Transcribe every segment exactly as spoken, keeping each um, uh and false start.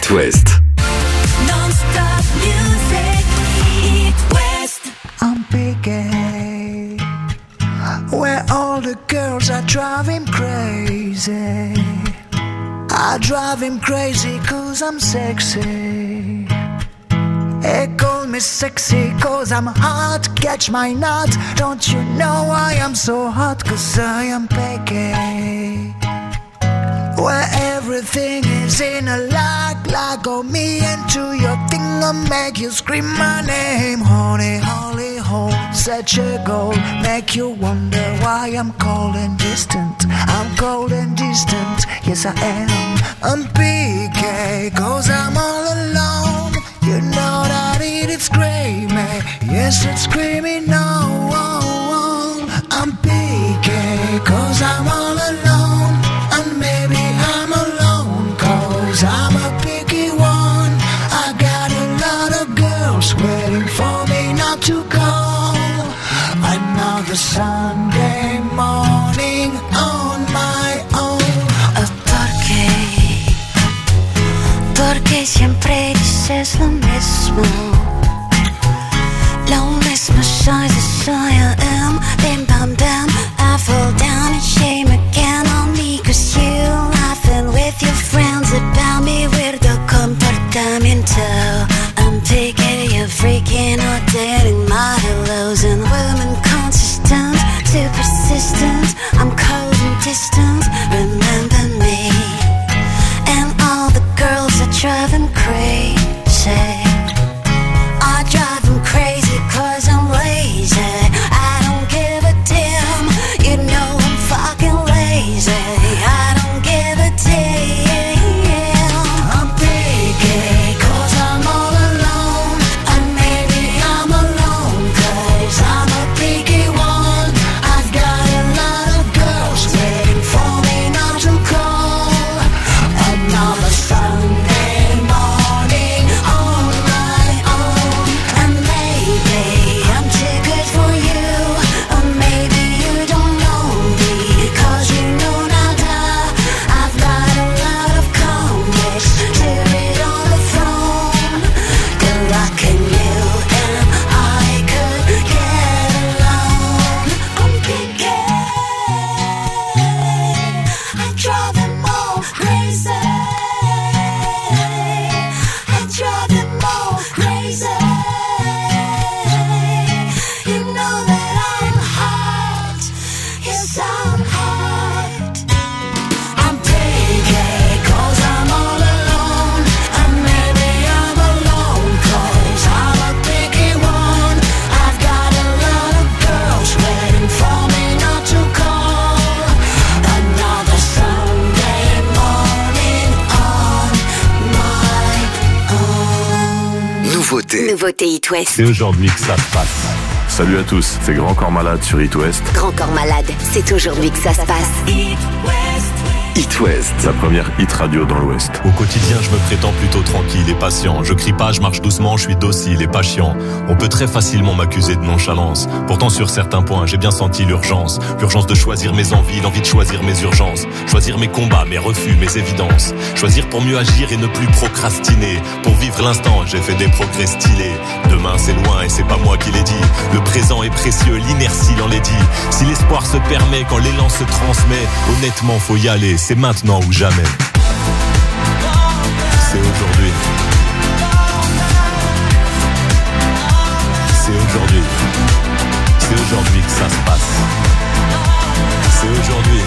It West. Non-stop music, It West. I'm Piqué, where all the girls are driving crazy. I drive him crazy cause I'm sexy. They call me sexy cause I'm hot. Catch my nut. Don't you know I am so hot? Cause I am Piqué, where everything is in a lag. Lag on me into your thing and make you scream my name. Honey, holy hole, such a goal. Make you wonder why I'm cold and distant. I'm cold and distant, yes I am. I'm Piqué, cause I'm all alone. You know that it is screaming, yes it's screaming no. I'm Piqué, cause I'm all alone. And maybe I'm alone, cause I'm a picky one. I got a lot of girls waiting for me not to call. Another Sunday morning on my own. Oh, ¿por qué? Porque siempre dices lo mismo. Lo mismo soy de soy I am. Bim bam bam, I fall down and shame again on me. Cause you laughing with your friends about me. Weirdo comportamiento. I'm Piqué, you're freaking out, dating my hellos. And women consistent, too persistent. I'm cold and distant, remember me. And all the girls that drive him crazy. I drive him crazy cause I'm lazy. I don't give a damn, you know I'm fucking lazy. I don't give a damn. I'm Piqué, cause I'm all alone. And maybe I'm alone, cause I'm a picky one. I've got a lot of girls waiting for me not to call. Another Sunday morning on my own. And maybe I'm too good for you, or maybe you don't know me, cause you know nada. I've got a lot of comics to read on the phone. Good luck in you and I could get alone. I'm Piqué, I drive them all crazy. I drive them all crazy. You know that I'm hot, yes I'm hot. I'm Piqué, cause I'm all alone. And maybe I'm alone, cause I'm a picky one. I've got a lot of girls waiting for me not to call. Another Sunday morning on my own. Nouveauté. Nouveauté It West. C'est aujourd'hui que ça se passe. Salut à tous, c'est Grand Corps Malade sur It West. Grand Corps Malade, c'est aujourd'hui que ça se passe. It West. It West. La première hit radio dans l'Ouest. Au quotidien, je me prétends plutôt tranquille et patient. Je crie pas, je marche doucement, je suis docile et pas chiant. On peut très facilement m'accuser de nonchalance. Pourtant, sur certains points, j'ai bien senti l'urgence. L'urgence de choisir mes envies, l'envie de choisir mes urgences. Choisir mes combats, mes refus, mes évidences. Choisir pour mieux agir et ne plus procrastiner. Pour vivre l'instant, j'ai fait des progrès stylés. Demain, c'est loin et c'est pas moi qui l'ai dit. Le présent est précieux, l'inertie l'en l'est dit. Si l'espoir se permet, quand l'élan se transmet, honnêtement, faut y aller. C'est maintenant ou jamais. C'est aujourd'hui. C'est aujourd'hui. C'est aujourd'hui que ça se passe. C'est aujourd'hui.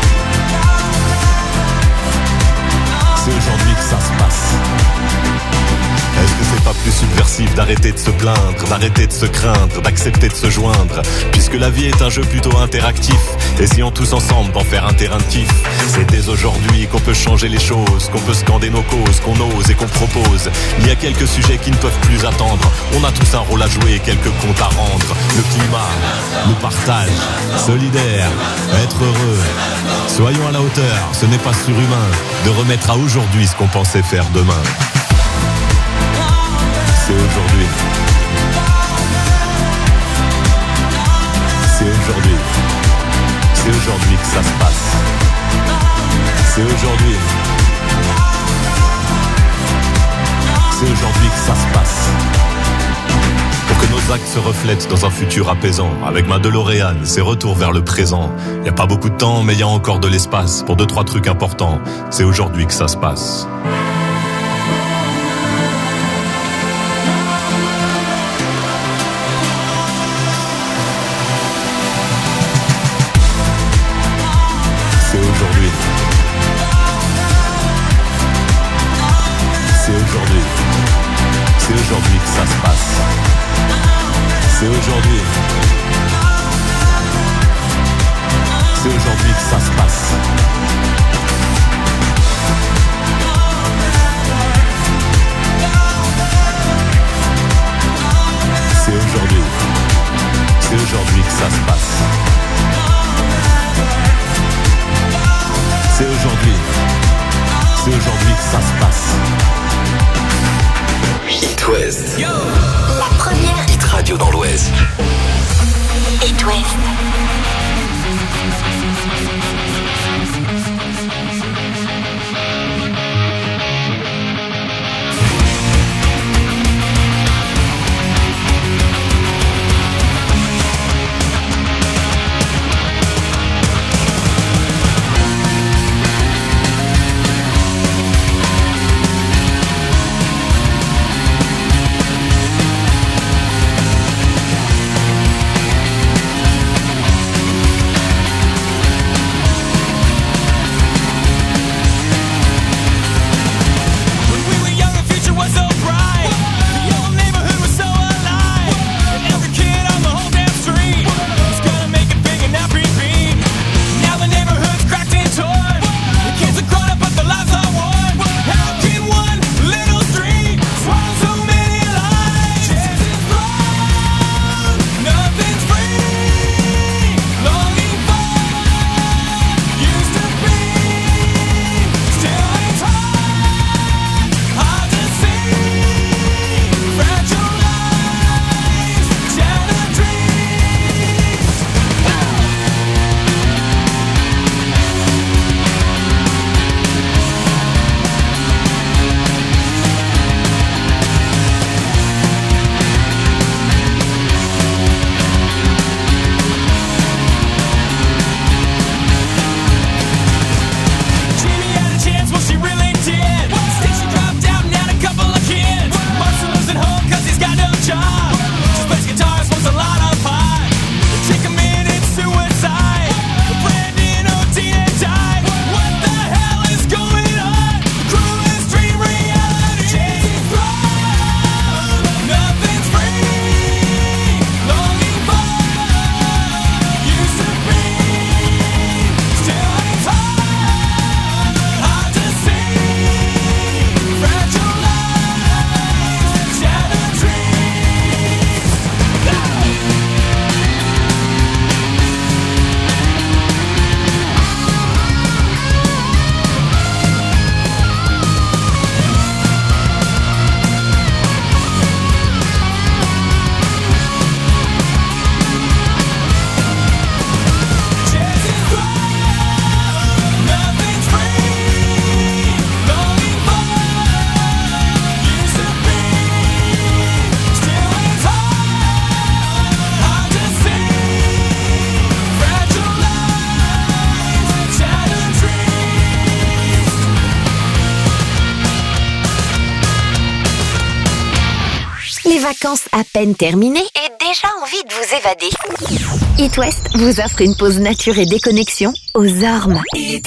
C'est aujourd'hui que ça se passe. Est-ce que c'est pas plus subversif d'arrêter de se plaindre, d'arrêter de se craindre, d'accepter de se joindre, puisque la vie est un jeu plutôt interactif. Essayons tous ensemble d'en faire un terrain de kiff. C'est dès aujourd'hui qu'on peut changer les choses, qu'on peut scander nos causes, qu'on ose et qu'on propose. Il y a quelques sujets qui ne peuvent plus attendre. On a tous un rôle à jouer et quelques comptes à rendre. Le climat, le partage, solidaire, être heureux. Soyons à la hauteur, ce n'est pas surhumain de remettre à aujourd'hui ce qu'on pensait faire demain. C'est aujourd'hui. C'est aujourd'hui. C'est aujourd'hui que ça se passe. C'est aujourd'hui. C'est aujourd'hui que ça se passe. Pour que nos actes se reflètent dans un futur apaisant. Avec ma DeLorean, c'est retour vers le présent. Y a pas beaucoup de temps, mais y a encore de l'espace pour deux, trois trucs importants. C'est aujourd'hui que ça se passe. C'est aujourd'hui. C'est aujourd'hui. C'est aujourd'hui que ça se passe. C'est aujourd'hui. C'est aujourd'hui que ça se passe. C'est aujourd'hui. C'est aujourd'hui que ça se passe. C'est aujourd'hui. C'est aujourd'hui que ça se passe. It West. La première Hit Radio dans l'Ouest. It West. Vacances à peine terminées et déjà envie de vous évader. It West vous offre une pause nature et déconnexion aux Ormes.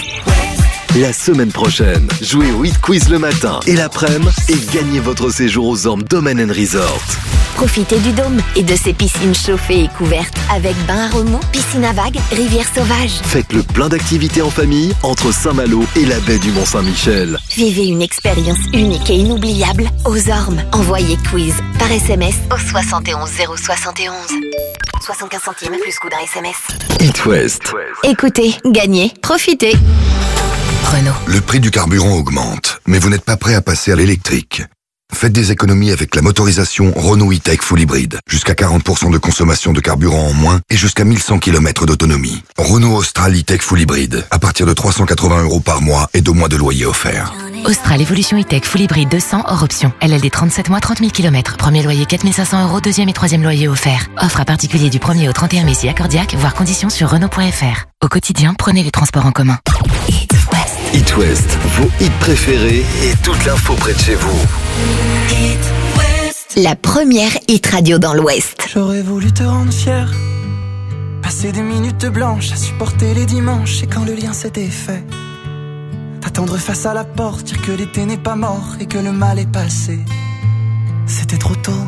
La semaine prochaine, jouez au Hit Quiz le matin et l'après-midi et gagnez votre séjour aux Ormes Domain and Resort. Profitez du dôme et de ses piscines chauffées et couvertes avec bain à remous, piscine à vagues, rivière sauvage. Faites le plein d'activités en famille entre Saint-Malo et la baie du Mont-Saint-Michel. Vivez une expérience unique et inoubliable aux Ormes. Envoyez quiz par S M S au soixante et onze zéro soixante et onze. soixante-quinze centimes plus coût d'un S M S. It West. Écoutez, gagnez, profitez. Renault. Le prix du carburant augmente, mais vous n'êtes pas prêt à passer à l'électrique. Faites des économies avec la motorisation Renault E-Tech Full Hybrid. Jusqu'à quarante pour cent de consommation de carburant en moins et jusqu'à mille cent kilomètres d'autonomie. Renault Austral E-Tech Full Hybrid. À partir de trois cent quatre-vingts euros par mois et deux mois de loyer offert. Austral Evolution E-Tech Full Hybrid deux cents hors option. L L D trente-sept mois, trente mille kilomètres. Premier loyer quatre mille cinq cents euros, deuxième et troisième loyer offert. Offre à particulier du premier au trente et un mai si accordiaque, voire conditions sur Renault point F R. Au quotidien, prenez les transports en commun. It West. It West, vos hits préférés et toute l'info près de chez vous. It West. La première hit radio dans l'Ouest. J'aurais voulu te rendre fier, passer des minutes blanches à supporter les dimanches. Et quand le lien s'était fait, t'attendre face à la porte, dire que l'été n'est pas mort et que le mal est passé. C'était trop tôt,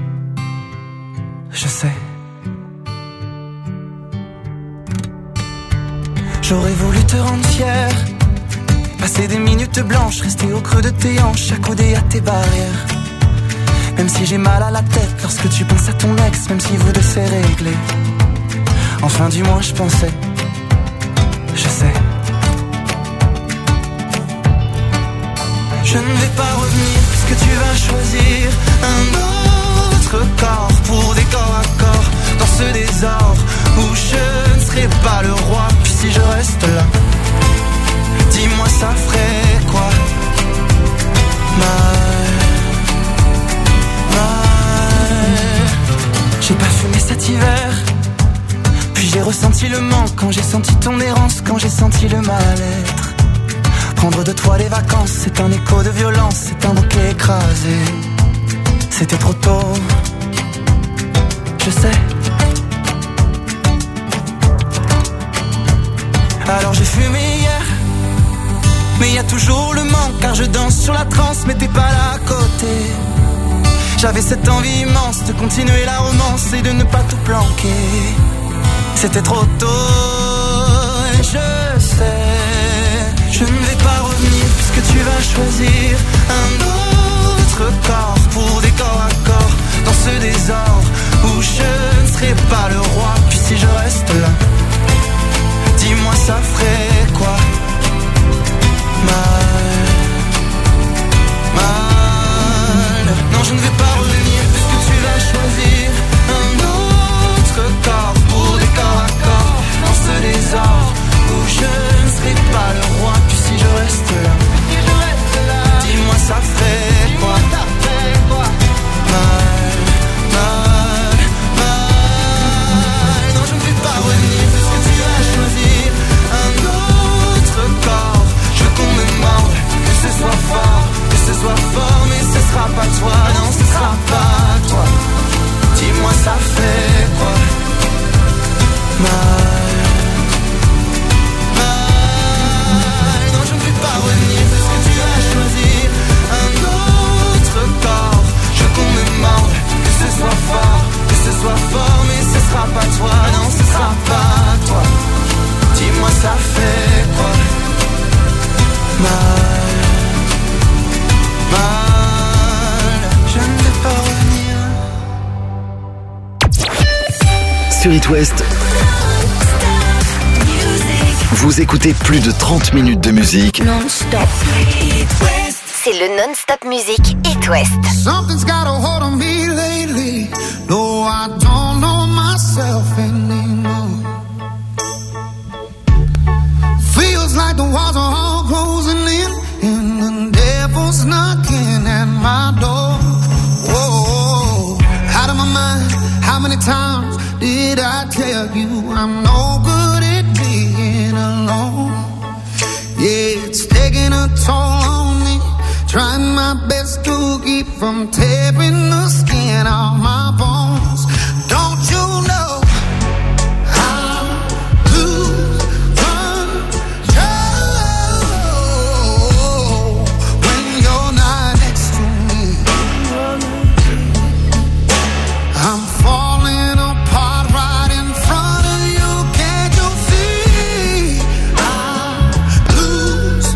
je sais. J'aurais voulu te rendre fier, passer des minutes blanches, rester au creux de tes hanches, accoudé à tes barrières. Même si j'ai mal à la tête lorsque tu penses à ton ex, même si vous deux c'est réglé. Enfin du moins je pensais, je sais. Je ne vais pas revenir puisque tu vas choisir un autre corps pour des corps à corps dans ce désordre où je ne serai pas le roi. Puis si je reste là, dis-moi ça ferait quoi? Mal, mal. J'ai pas fumé cet hiver, puis j'ai ressenti le manque quand j'ai senti ton errance, quand j'ai senti le mal-être. Prendre de toi les vacances, c'est un écho de violence, c'est un bouquet écrasé. C'était trop tôt, je sais. Alors j'ai fumé hier, mais y a toujours le manque, car je danse sur la transe, mais t'es pas là à côté. J'avais cette envie immense de continuer la romance et de ne pas tout planquer. C'était trop tôt, et je sais. Je ne vais pas revenir puisque tu vas choisir un autre corps pour des corps à corps dans ce désordre où je ne serai pas le roi. Puis si je reste là, dis-moi ça ferait quoi? Mal, mal. Non, je ne vais pas revenir puisque tu vas choisir un autre corps pour des corps à corps dans ce désordre où je ne serai pas le roi. Puis si je reste là, dis-moi ça ferait quoi? Mal, mal, mal. Non, je ne vais pas revenir parce que tu vas choisir un autre corps. Je veux qu'on me morde, que ce soit fort, que ce soit fort, mais ce sera pas toi, non, ce sera pas toi. Dis-moi ça fait quoi? Mal. Pas revenir parce que tu vas choisir un autre corps. Je veux qu'on me morde, que ce soit fort, que ce soit fort, mais ce sera pas toi, non, ce sera pas toi. Dis-moi ça fait quoi? Mal, mal. Je ne vais pas revenir. Sur It West, vous écoutez plus de trente minutes de musique non-stop. C'est le non-stop musique It West. Something's got a hold on me lately. No, I don't know myself anymore. Feels like the walls are all closing in and the devil's knocking at my door. Whoa, out of my mind. How many times did I tell you I'm no good at being alone? Yeah, it's taking a toll on me. Trying my best to keep from tearing the skin off my bones. Don't you know I lose control when you're not next to me? I'm falling apart right in front of you. Can't you see? I lose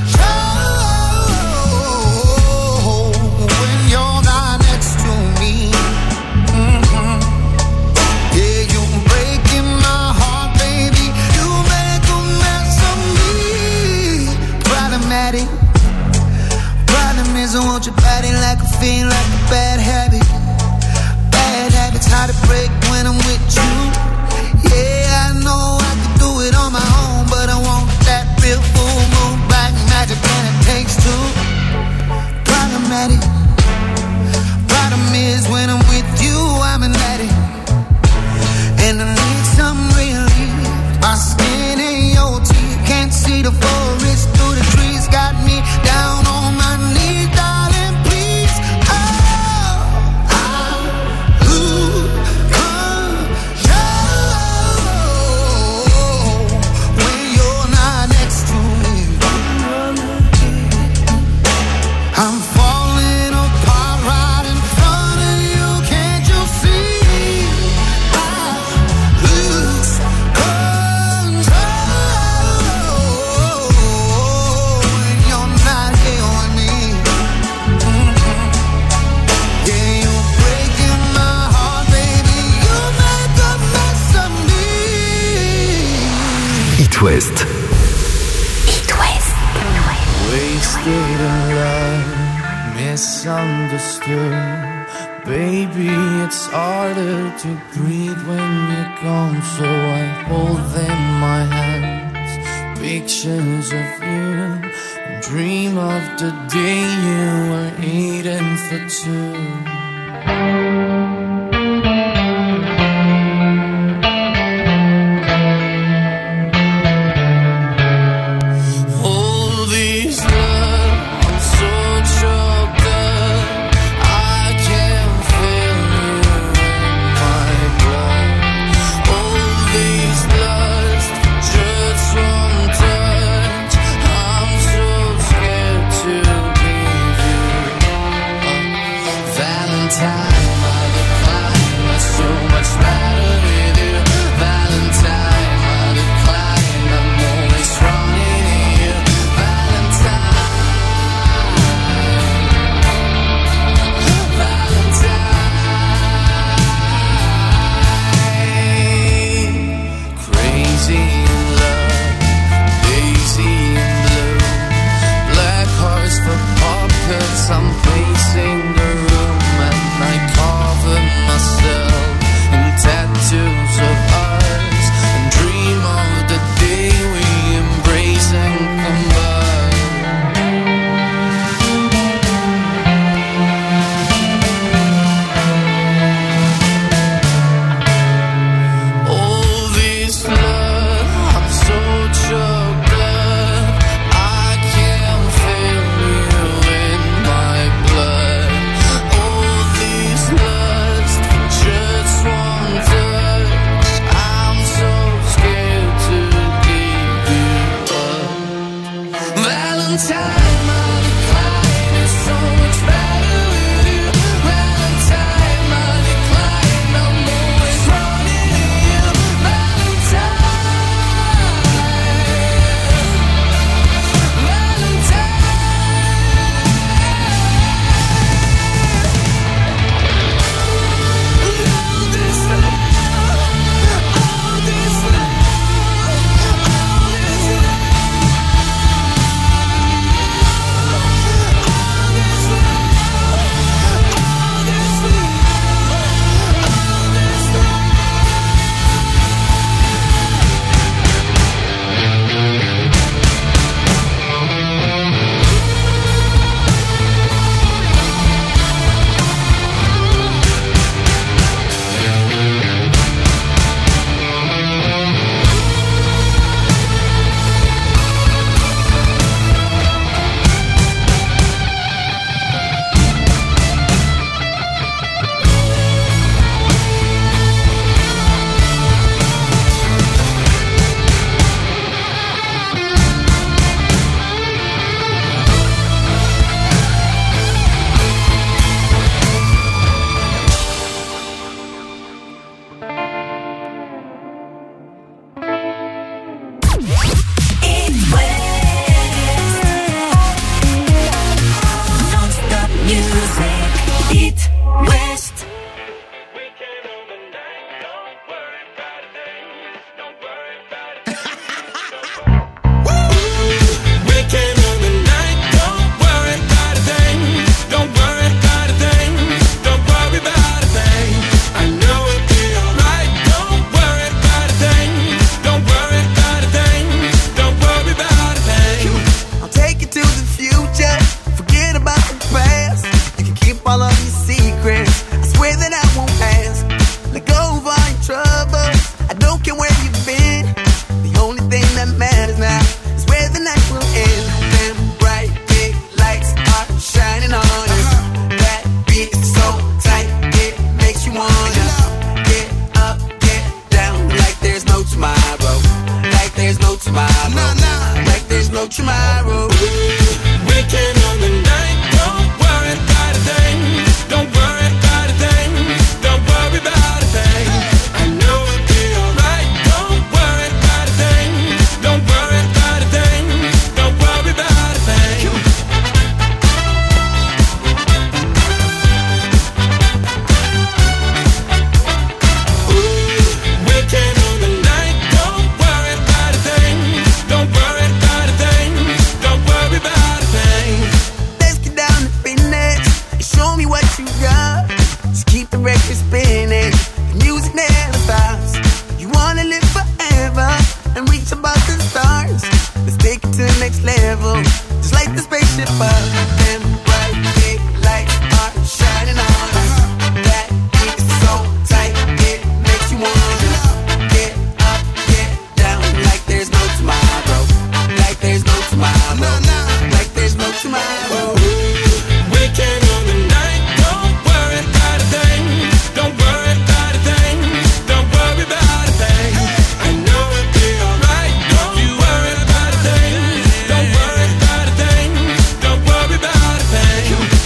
control when you're not next to me. It West. It West. Wasted in love, misunderstood. Baby, it's harder to breathe when you're gone, so I hold in my hands pictures of you and dream of the day you were eating for two. Thing above. Them bright big lights are shining on us. That beat is so tight, it makes you wanna get up, get down, like there's no tomorrow, like there's no tomorrow, like there's no tomorrow. Weekend on the night, don't worry about a thing, don't worry about a thing, don't worry about a thing. I know it'll be alright, don't you worry about a thing, don't worry about a thing, don't worry about a thing.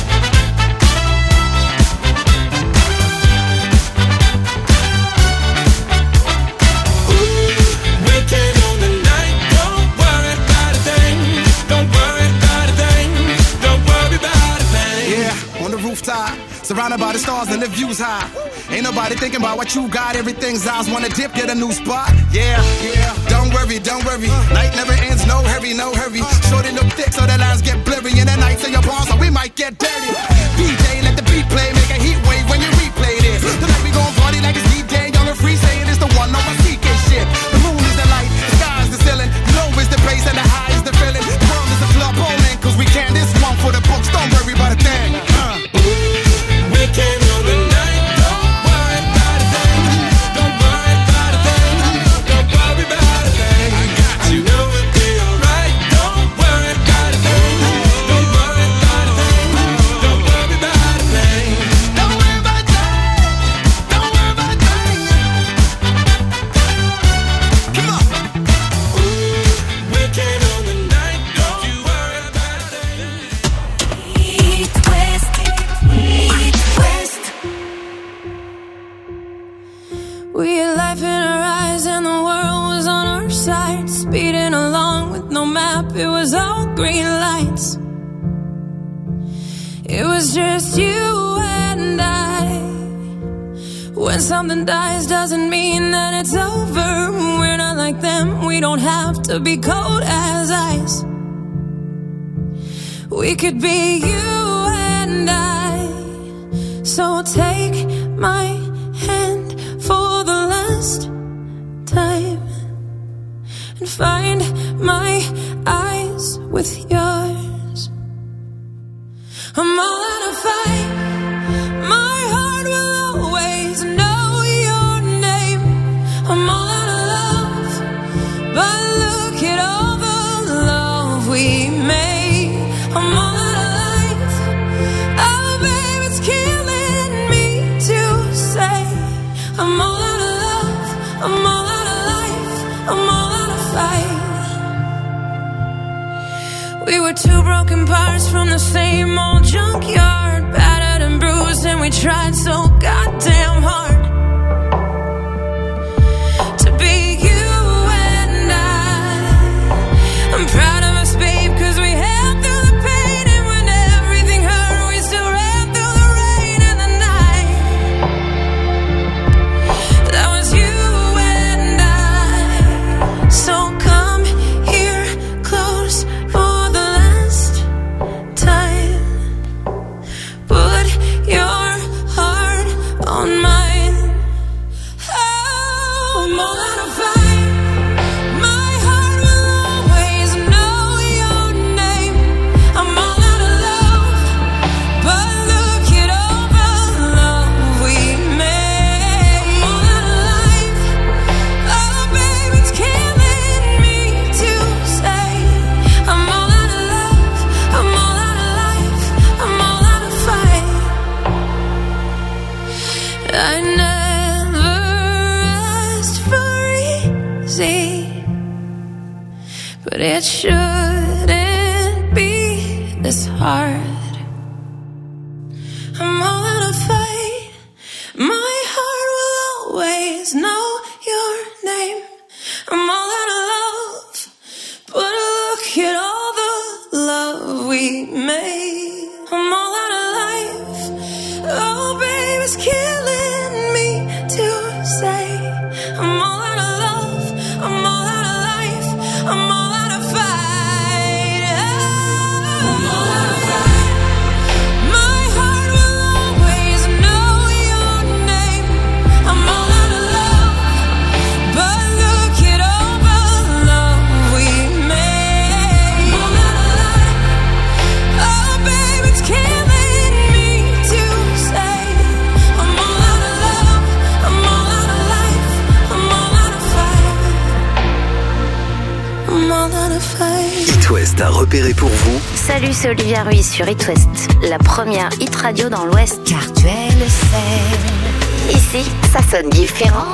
Weekend on the night, don't worry about a thing, don't worry about a thing, don't worry about a thing. Yeah, on the rooftop, surrounded by the stars and the views high. Ain't nobody thinking about what you got, everything's ours. Wanna dip, get a new spot. Yeah, yeah. Don't worry, don't worry. Night never ends, no hurry, no hurry. Shorty look thick, so the lines get blurry. And the nights in your palms, so we might get dirty. D J, let the beat play, make a heat wave when you replay this. Tonight we gon' party like it's D J, young and free, saying it's the one on my C K shit. The moon is the light, the sky is the ceiling, low is the bass and the high is the feeling. The world is a club bowling, cause we can this one for the books. Don't worry about a thing. Uh. Weekend on the night, don't worry about a thing, don't worry about a thing, don't worry about a thing. You know it'll be alright, don't worry about a thing, don't worry about a thing, don't worry about a thing. Don't worry about a thing, don't worry about a thing. Come on. Weekend on the night, don't you worry about a thing. Eat West, Eat West. We had life in our eyes and the world was on our side. Speeding along with no map, it was all green lights. It was just you and I. When something dies doesn't mean that it's over. We're not like them, we don't have to be cold as ice. We could be you and I. So take my hand for the last time and find my eyes with yours. I'm all out of fight. My heart will always know your name. I'm all out of love, but look at all the love we made. I'm all out of life. Oh, babe, it's killing me to say. I'm all out of love. I'm all out of life. I'm all out of fight. We were two broken parts from the same old junkyard, battered and bruised, and we tried so goddamn hard to be you and I. I'm proud of us, babe, cause we held through the pain, and when everything hurt, we still ran through the rain and the night. That was you and I. So come here close for the last time. Put your heart on mine. Oh, I'm all out of fight. My heart will always know your name. I'm all out of love, but look at all the love we made. I'm all out of life. Oh, babe, it's killing me to say. I'm all out of love. I'm all out of life. I'm all out of fight. I never asked for easy, but it shouldn't be this hard. I'm all out of fight. My heart will always know your name. I'm all out of love, but look at all the love we made. I'm all out of life. Oh, babe, it's killing me to say. I'm all out of love. I'm all out of life. I'm all out of fight. Oh, I'm all out of fight. more than a phase. It West a repéré pour vous Salut, c'est Olivia Ruiz sur It West, la première hit radio dans l'Ouest. Car tu es le seul. Ici, ça sonne différent.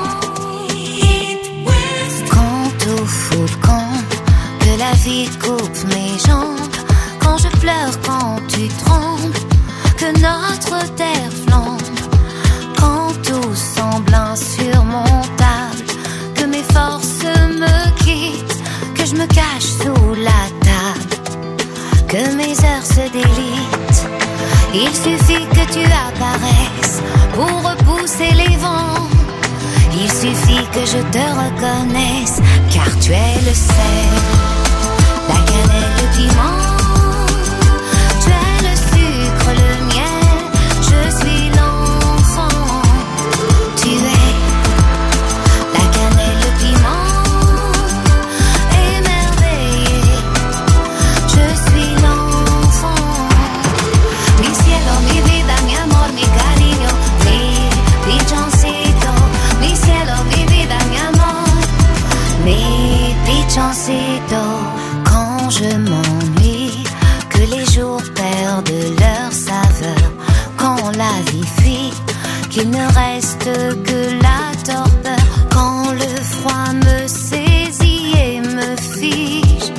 Quand tout fout le camp, que la vie coupe mes jambes, quand je pleure, quand tu trembles, que notre terre flambe, quand tout semble insurmontable, que mes forces me quittent, que je me cache sous la table, que mes heures se délitent. Il suffit que tu apparaisses pour repousser les vents. Il suffit que je te reconnaisse, car tu es le sel, la cannelle, le piment. Tu es le sucre, le miel, je suis l'enfant. Tu es la cannelle, le piment, émerveillé. Je suis l'enfant. Mi cielo, mi vida, mi amor, mi cariño, mi pichoncito. Mi cielo, mi vida, mi amor, mi pichoncito. Quand je m'ennuie, que les jours perdent leur saveur, quand la vie fuit, qu'il ne reste que la torpeur, quand le froid me saisit et me fige,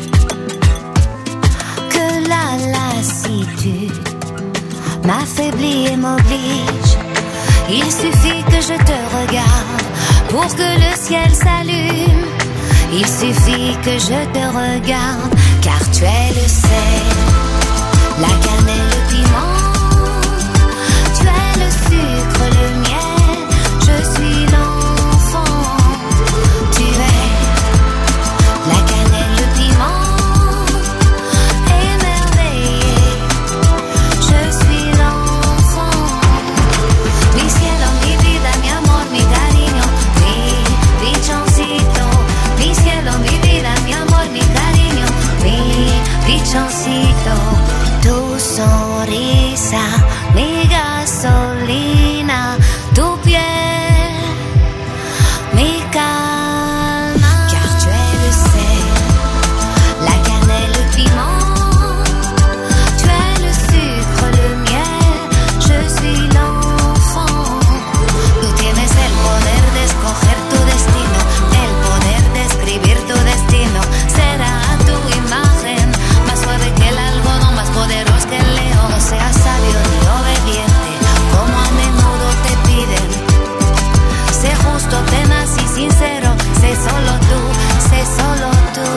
que la lassitude m'affaiblit et m'oblige. Il suffit que je te regarde pour que le ciel s'allume. Il suffit que je te regarde, car tu es le sel, la cannelle, le piment. Tu es le sucre, le miel, je suis l'enfant. Tu es la cannelle, le piment, émerveillé. Je suis l'enfant. Mi cielo, mi vida, mi amor, mi cariño, mi pichoncito. Mi cielo, mi vida, mi amor, mi cariño, mi pichoncito. Tu sonrisa, mi gasolina, tu piel, mi calma. Car tu es le sel, la cannelle, le piment. Tu es le sucre, le miel, je suis l'enfant. Tú tienes el poder de escoger tu destino, el poder de escribir tu destino. Será tu imagen, más suave que el algodón, más poderoso que el león. No seas sabio ni obediente, como a menudo te piden. Sé justo, tenaz y sincero, sé solo tú, sé solo tú.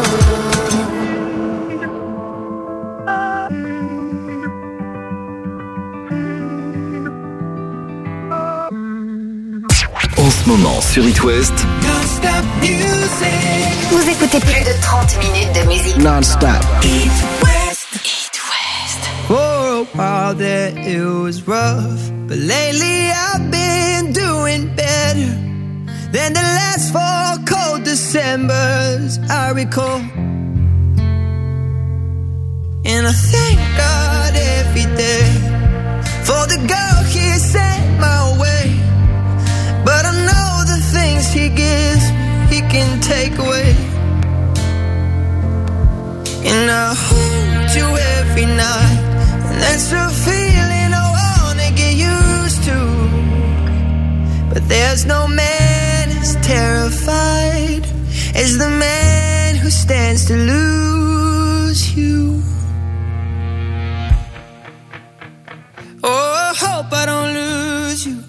en ce moment sur It West. Vous écoutez plus de trente minutes de musique Non-stop. It West. It West. For a while there it was rough, but lately I've been doing better than the last four cold Decembers I recall. And I thank God every day for the girl He sent my way. But I know the things He gives He can take away. And I hold you every night, and that's a feeling I wanna get used to. But there's no man as terrified as the man who stands to lose you. Oh, I hope I don't lose you.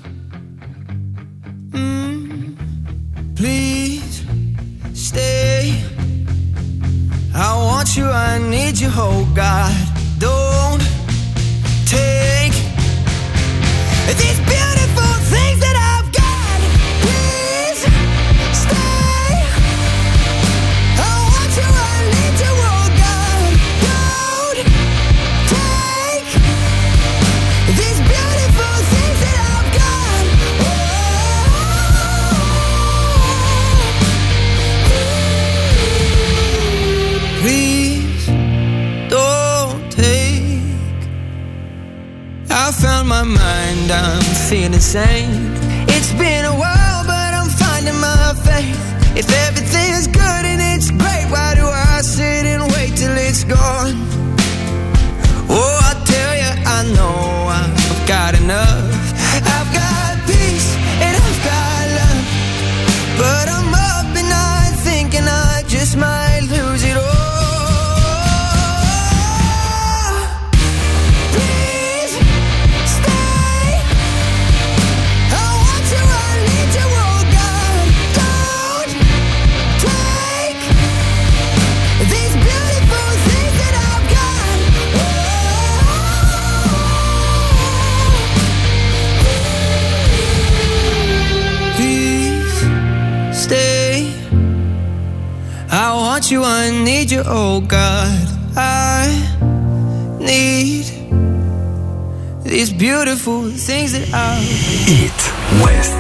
Mm, please stay. I want you, I need you, oh God. Don't take these beautiful things that I've got. Please stay. I want you, I need you, oh God. Don't take these beautiful things that I've got. Please don't take. I found my mind, I'm feeling sane. It's been a while, but I'm finding my faith. If everything's good and it's great, why do I need you, oh God. I need these beautiful things that I It West.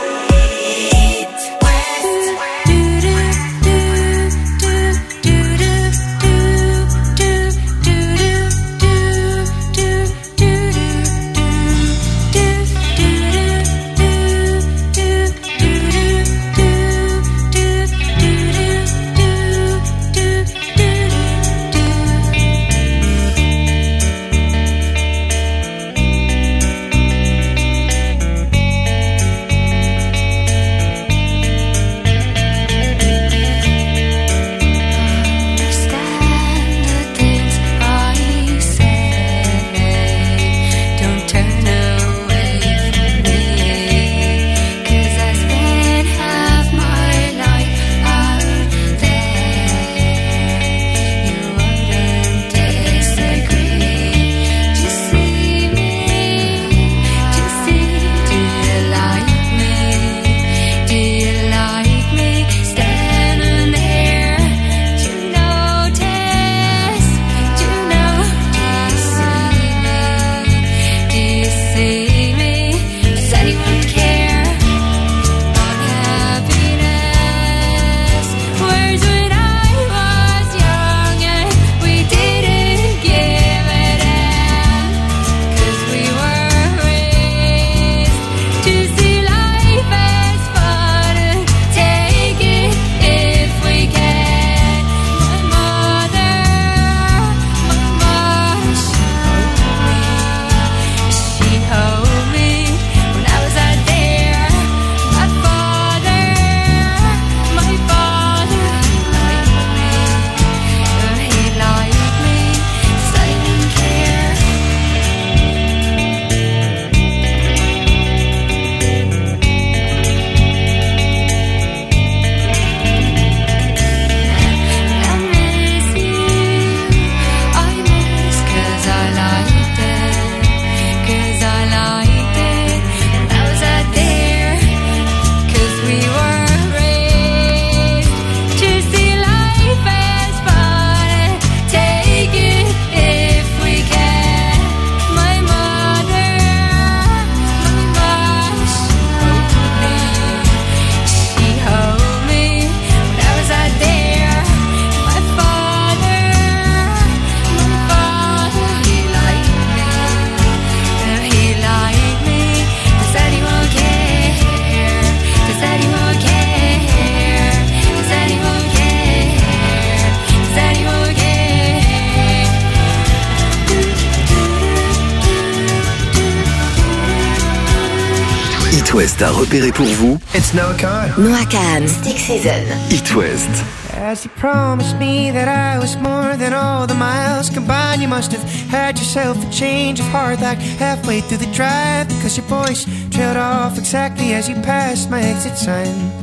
It West a repéré pour vous It's Noah Kahan. Noah Kahan, Stick Season. It West. As you promised me that I was more than all the miles combined, you must have had yourself a change of heart like halfway through the drive, because your voice trailed off exactly as you passed my exit sign.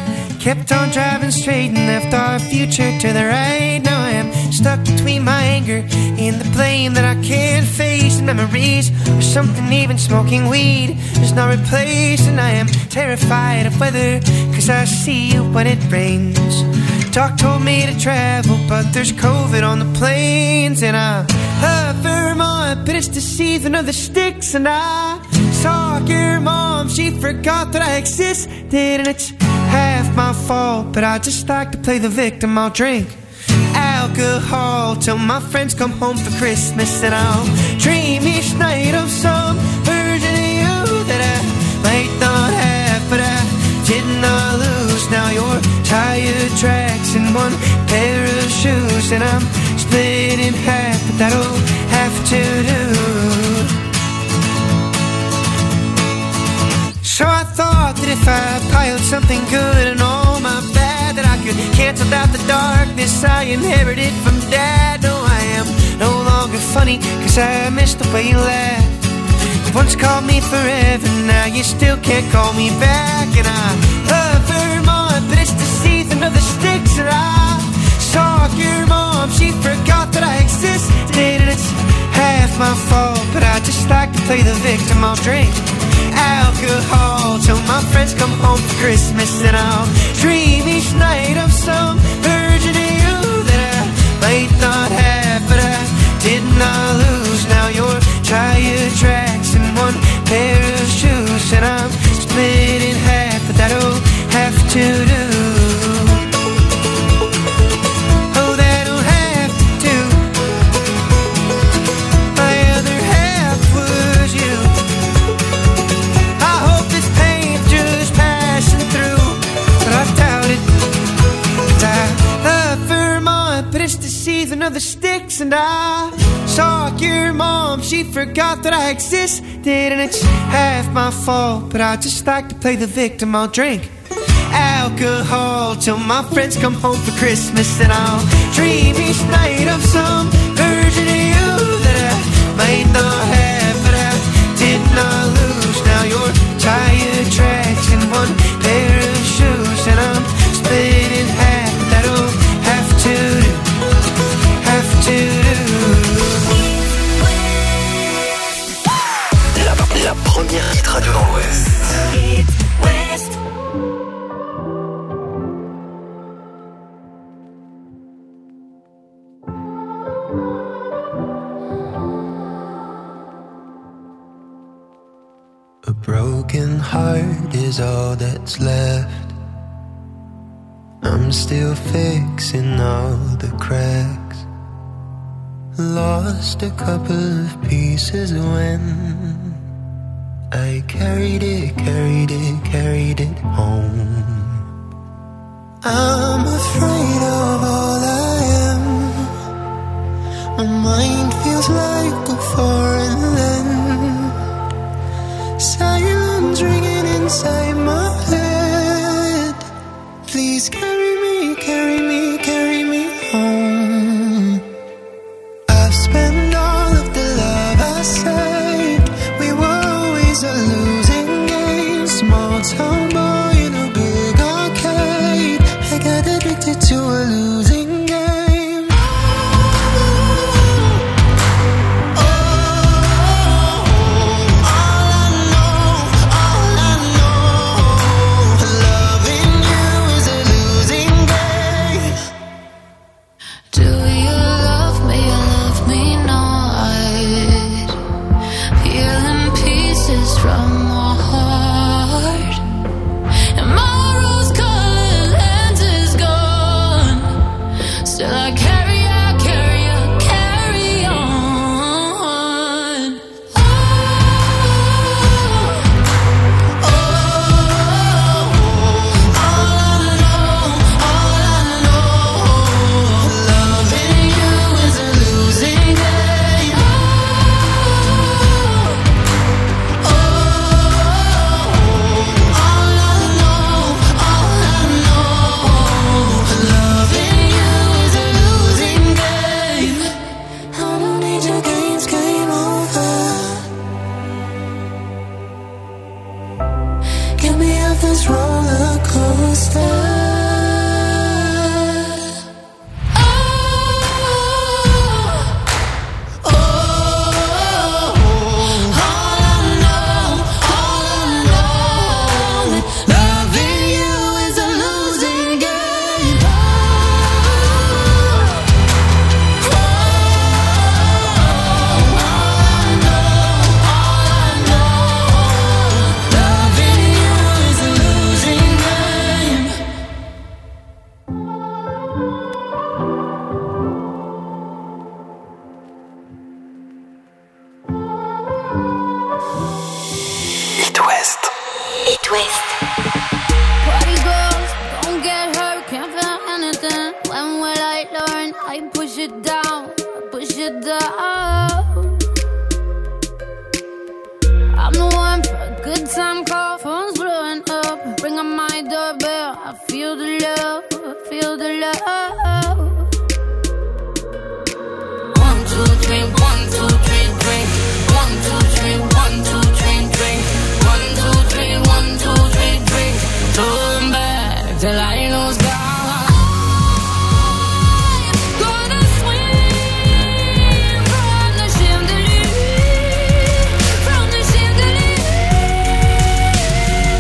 Kept on driving straight and left our future to the right. Now I am stuck between my anger and the blame that I can't face, and memories of something even smoking weed is not replaced. And I am terrified of weather, cause I see you when it rains. Doc told me to travel, but there's COVID on the planes. And I love Vermont, but it's the season of the sticks. And I saw your mom, she forgot that I existed. And it's half my fault, but I just like to play the victim. I'll drink alcohol till my friends come home for Christmas, and I'll dream each night of some version of you that I might not have, but I did not lose. Now you're tire tracks and one pair of shoes, and I'm split in half, but that'll have to do. So I thought that if I piled something good and all my bad, that I could cancel out the darkness I inherited from Dad. No, I am no longer funny, cause I missed the way you laughed. You once called me forever, now you still can't call me back. And I love Vermont, but it's the season of the sticks. And I saw your mom, she forgot that I existed. And it's half my fault, but I just like to play the victim. I'll drink alcohol till my friends come home for Christmas, and I'll dream each night of some version of you that I breathe another sticks. And I saw your mom, she forgot that I existed. And it's half my fault, but I just like to play the victim. I'll drink alcohol till my friends come home for Christmas. And I'll dream each night of some version of you that I might not have, but I did not lose. Now you're tire tracks and one pair of shoes, and I'm split in half. That'll have to do, have to do. La, la première hit radio dans l'Ouest. Hit West. A broken heart is all that's left. I'm still fixing all the cracks. Lost a couple of pieces when I carried it, carried it, carried it home. I'm afraid of all I am. My mind feels like a foreign land. Silence ringing inside my head. Please carry me, carry me, carry me home. I've spent all of the love I saved. We were always a losing game. Small town boy in a big arcade. I got addicted to a losing game.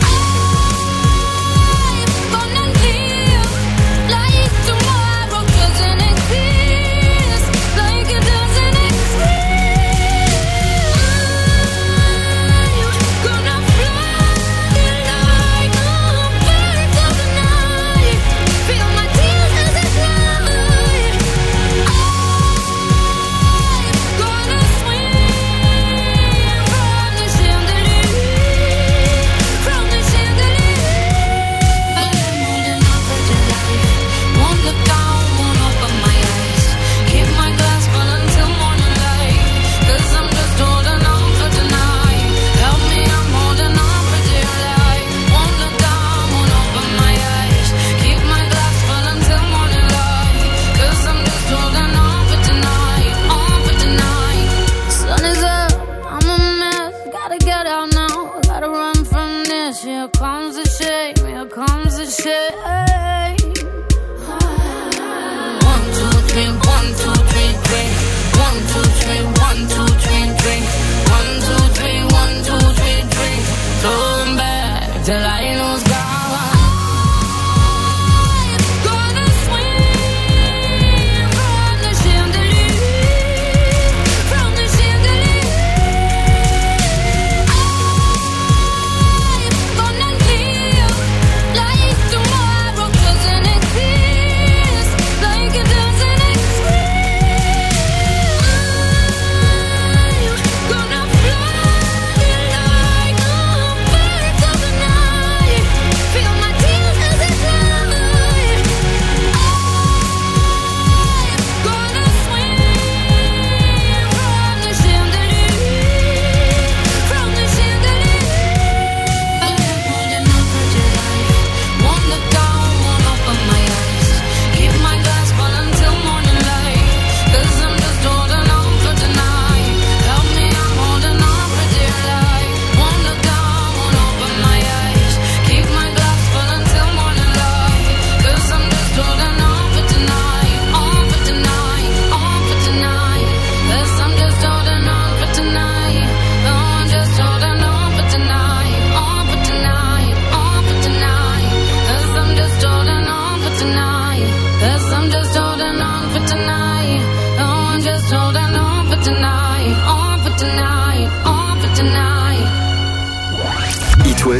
Like tomorrow,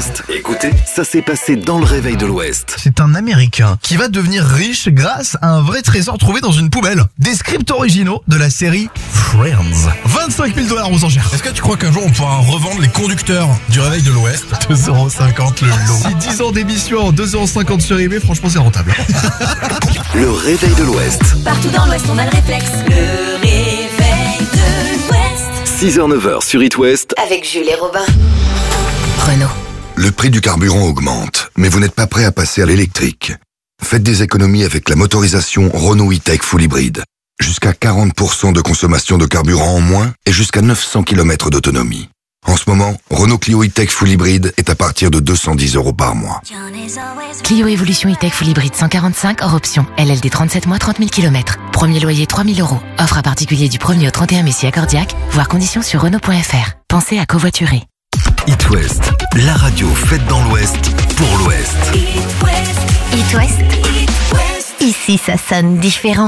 l'Ouest, écoutez, ça s'est passé dans le réveil de l'Ouest. C'est un Américain qui va devenir riche grâce à un vrai trésor trouvé dans une poubelle. Des scripts originaux de la série Friends. vingt-cinq mille dollars aux enchères. Est-ce que tu crois qu'un jour on pourra revendre les conducteurs du réveil de l'Ouest? deux euros cinquante le lot. Si dix ans d'émission, deux euros cinquante sur eBay, franchement c'est rentable. Le réveil de l'Ouest. Partout dans l'Ouest, on a le réflexe. Le réveil de l'Ouest. six heures neuf heures sur It West. Avec Jules et Robin. Renault. Le prix du carburant augmente, mais vous n'êtes pas prêt à passer à l'électrique. Faites des économies avec la motorisation Renault E-Tech Full Hybrid. Jusqu'à quarante pour cent de consommation de carburant en moins et jusqu'à neuf cents kilomètres d'autonomie. En ce moment, Renault Clio E-Tech Full Hybrid est à partir de deux cent dix euros par mois. Clio Evolution E-Tech Full Hybrid cent quarante-cinq hors option. L L D trente-sept mois, trente mille kilomètres. Premier loyer trois mille euros. Offre à particulier du premier au trente et un mai si accordiaque. Voir conditions sur Renault point F R. Pensez à covoiturer. It West, la radio faite dans l'Ouest, pour l'Ouest. It West. Ici, ça sonne différent.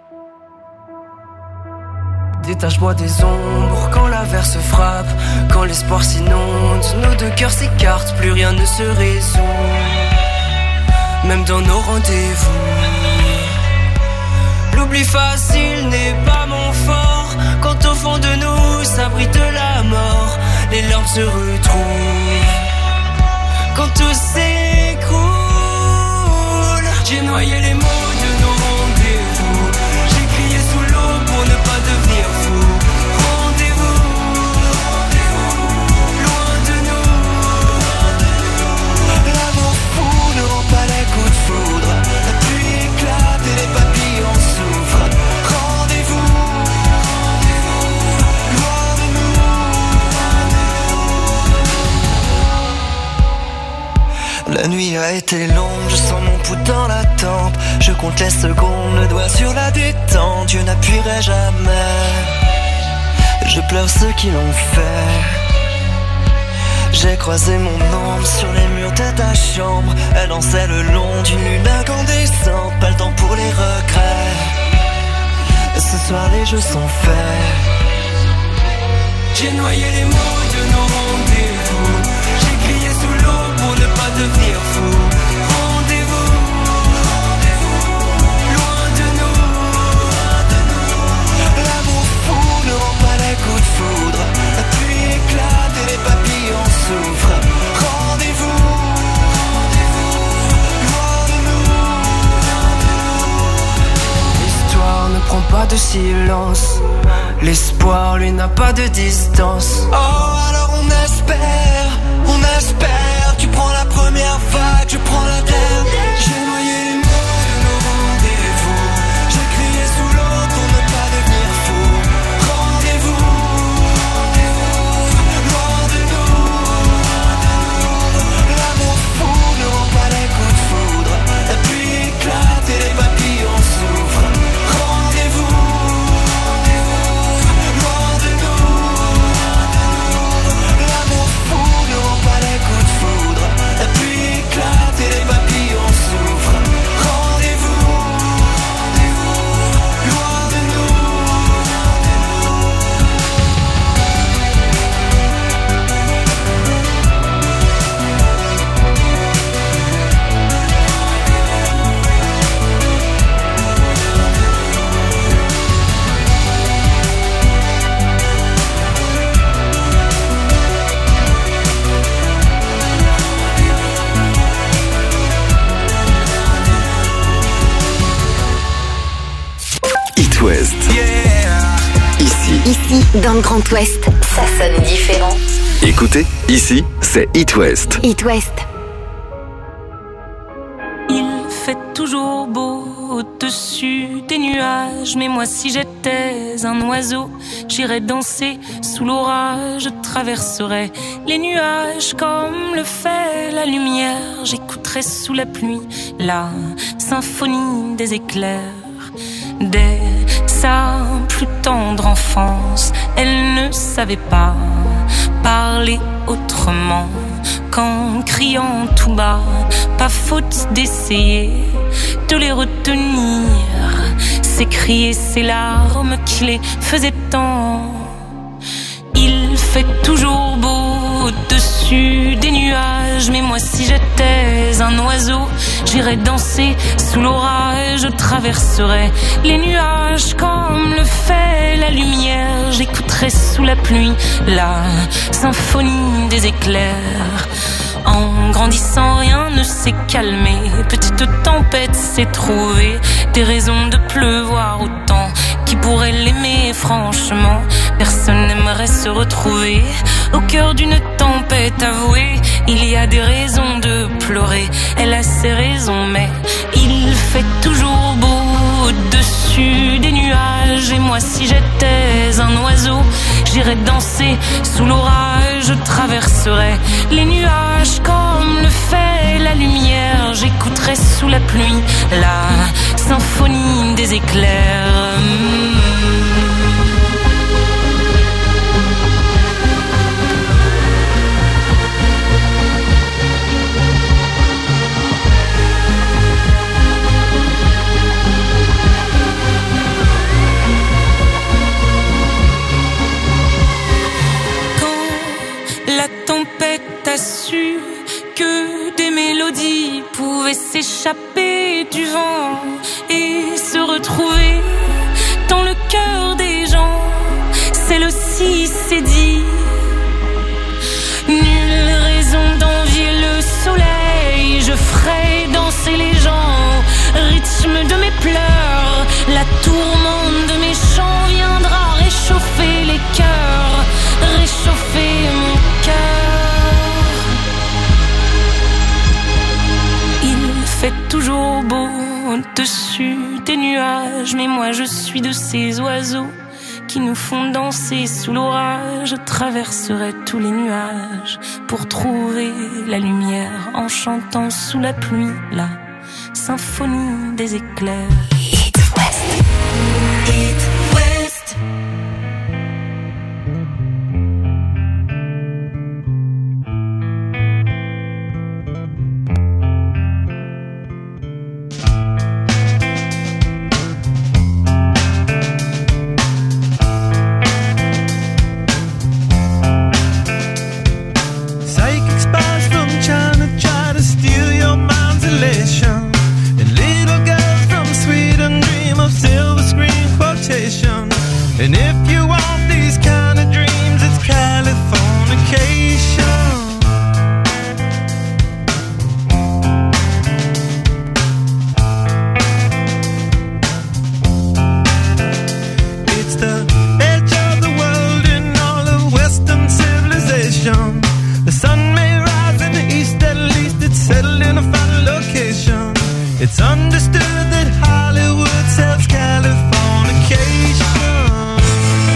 Détache-moi des ombres quand l'averse frappe, quand l'espoir s'inonde, nos deux cœurs s'écartent, plus rien ne se résout, même dans nos rendez-vous. L'oubli facile n'est pas mon fort, quand au fond de nous s'abrite la mort, les larmes se retrouvent, quand tout s'écroule. J'ai noyé les mots de nos rendez-vous, j'ai crié sous l'eau pour ne pas devenir fou. Rendez-vous, loin de nous. L'amour fou ne rend pas les coups de foudre, la pluie éclate et les papillons souffrent. Rendez-vous, loin de nous. La nuit a été longue, je sens mon pouls dans la tempe. Je compte les secondes, le doigt sur la détente. Dieu n'appuierait jamais. Je pleure ceux qui l'ont fait. J'ai croisé mon ombre sur les murs de ta chambre. Elle dansait le long d'une lune incandescente. Pas le temps pour les regrets. Ce soir les jeux sont faits. J'ai noyé les mots de nos rendez-vous. J'ai crié sous l'eau pour ne pas devenir fou. Rendez-vous, loin de nous. L'amour fou ne rend pas les coups de foudre, la pluie éclate et les papillons souffrent. Rendez-vous, loin de nous. L'histoire ne prend pas de silence, l'espoir lui n'a pas de distance. Oh alors on espère, on espère. Tu prends la première vague, je prends la dernière. J'ai noyé les mots de nos rendez-vous. J'ai crié sous l'eau pour ne pas devenir fou. Rendez-vous, loin de nous. L'amour fou ne rend pas les coups de foudre, la pluie éclate et les papillons souffrent. Rendez-vous, loin de nous. L'amour fou ne rend pas les coups de foudre, la pluie éclate et les papillons souffrent. Rendez-vous, loin de nous. It West. Ici. Ici, dans le Grand Ouest, ça sonne différent. Écoutez, ici, c'est It West. It West. Il fait toujours beau au-dessus des nuages, mais moi si j'étais un oiseau, j'irais danser sous l'orage, je traverserais les nuages comme le fait la lumière, j'écouterais sous la pluie la symphonie des éclairs. Dès sa plus tendre enfance, elle ne savait pas parler autrement qu'en criant tout bas. Pas faute d'essayer de les retenir, ses cris et ses larmes qui les faisaient tant. Il fait toujours beau au-dessus des nuages. Mais moi si j'étais un oiseau, j'irais danser sous l'orage. Je traverserais les nuages comme le fait la lumière. J'écouterais sous la pluie la symphonie des éclairs. En grandissant, rien ne s'est calmé. Petite tempête s'est trouvée des raisons de pleuvoir autant. Qui pourrait l'aimer franchement? Personne n'aimerait se retrouver au cœur d'une tempête avouée. Il y a des raisons de pleurer, elle a ses raisons, mais il fait toujours beau au-dessus des nuages. Et moi si j'étais un oiseau, j'irais danser sous l'orage. Je traverserais les nuages comme le fait la lumière. J'écouterais sous la pluie la symphonie des éclairs. La tempête a su que des mélodies pouvaient s'échapper du vent et se retrouver dans le cœur des gens. Celle aussi s'est dit, nulle raison d'envier le soleil. Je ferai danser les gens au rythme de mes pleurs. La tourmente de mes chants viendra réchauffer les cœurs, réchauffer mon cœur. Il fait toujours beau au-dessus des nuages, mais moi je suis de ces oiseaux qui nous font danser sous l'orage. Je traverserai tous les nuages pour trouver la lumière en chantant sous la pluie la symphonie des éclairs. It West. It West. Psychic spies from China try to steal your mind's elation, and little girls from Sweden dream of silver screen quotation. And if you want these kind of dreams, it's Californication. It's the edge of the world in all of Western civilization. The sun may rise in the east, at least it's settled in a final location. It's understood that Hollywood sells Californication.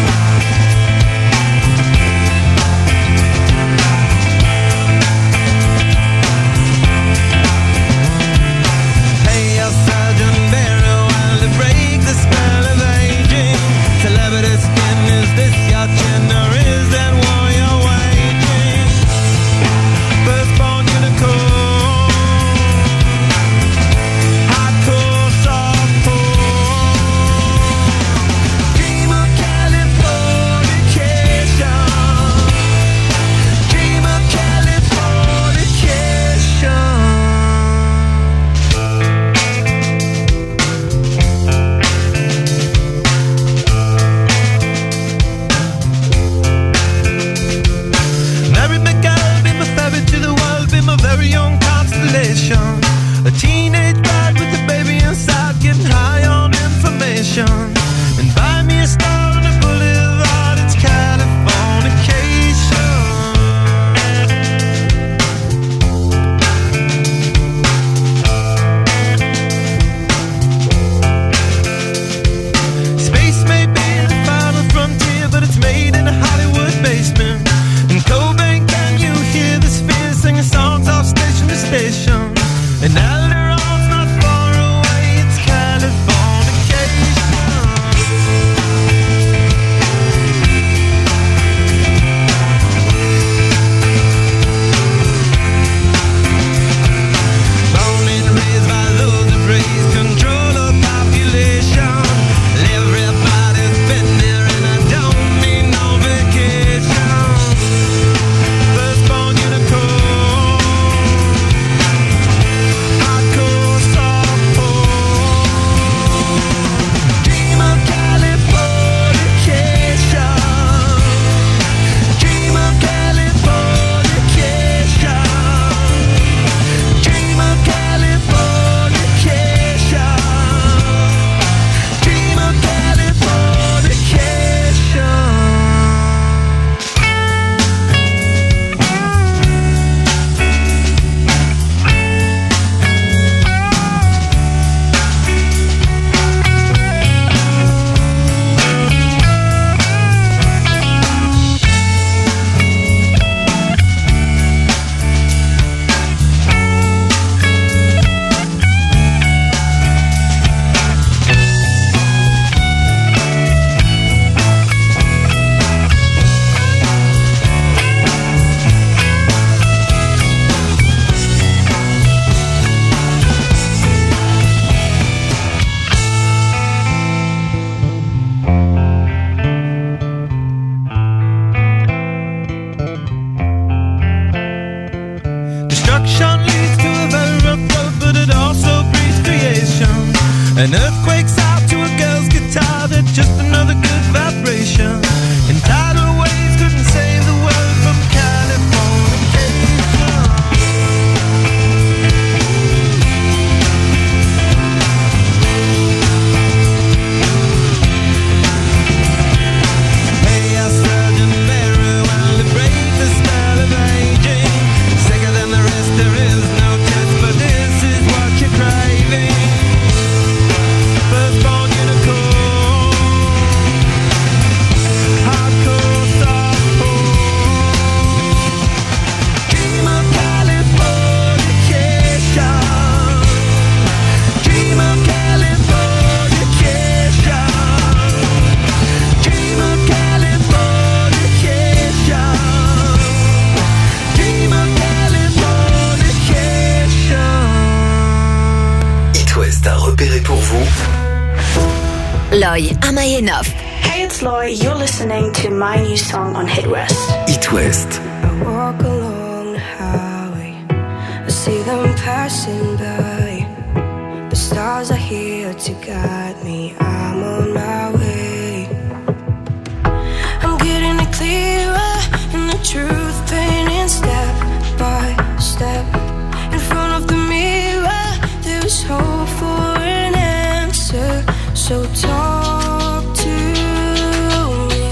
Loy, Am I Enough? Hey, it's Loy. You're listening to my new song on Hit West. Hit West. I walk along the highway, I see them passing by. The stars are here to guide me, I'm on my way. I'm getting it clearer, and the truth painting step by step. In front of the mirror, there's hope for an answer, so talk to me.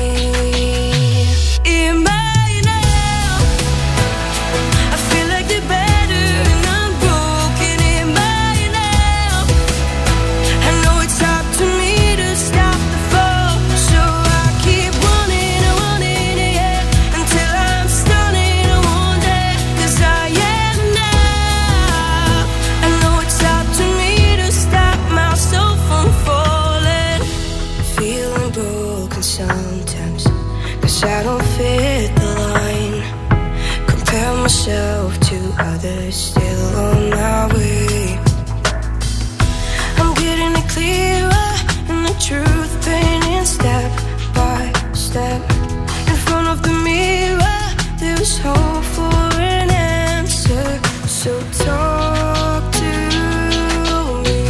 Am I enough? I feel like the better and I'm broken. Am I enough? I know it's up to me to stop the fall, so I keep running and running, yeah, until I'm stunning one day, 'cause I am now. I know it's up to me to stop myself from falling. Feeling broken sometimes, 'cause I don't fit the line. Compare myself to others, still on my way. I'm getting it clearer, and the truth painting step by step. In front of the mirror, there's hope for an answer, so talk to me.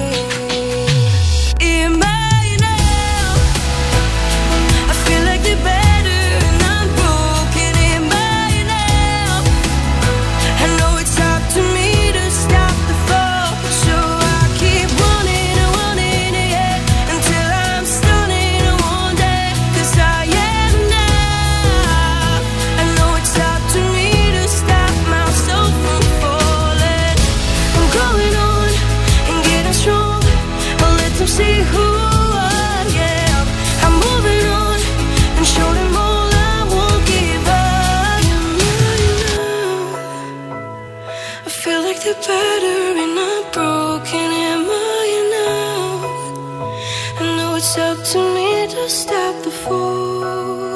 Am I enough? I feel like the better and I'm broken. Am I enough? I know it's up to me to stop the fall, so I keep running and running, yeah, until I'm stunning one day, 'cause I am now. I know it's up to me to stop myself from falling. I'm going on and getting strong, I'll let them see who I am. I'm moving on and show them all I won't give up. I feel like the better and I'm broken. Am I enough? I know it's up to me to stop the fall.